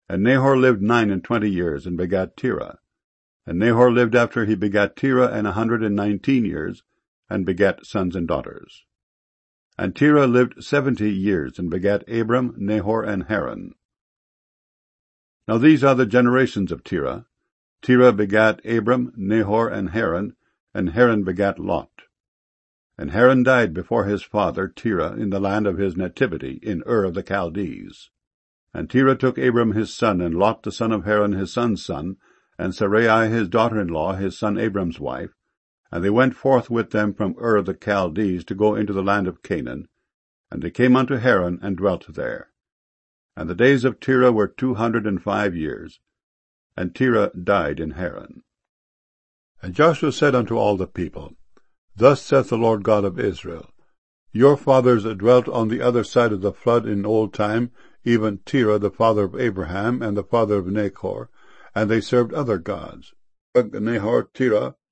And Nahor lived 29 years, and begat Terah. And Nahor lived after he begat Terah 119 years, and begat sons and daughters. And Terah lived 70 years, and begat Abram, Nahor, and Haran. Now these are the generations of Terah. Terah begat Abram, Nahor, and Haran begat Lot. And Haran died before his father Terah in the land of his nativity, in Ur of the Chaldees. And Terah took Abram his son, and Lot the son of Haran his son's son, and Sarai his daughter-in-law, his son Abram's wife, and they went forth with them from Ur of the Chaldees to go into the land of Canaan. And they came unto Haran, and dwelt there. And the days of Terah were 205 years, and Terah died in Haran. And Joshua said unto all the people, Thus saith the Lord God of Israel, Your fathers dwelt on the other side of the flood in old time, even Terah the father of Abraham, and the father of Nachor, and they served other gods. Nahor Terah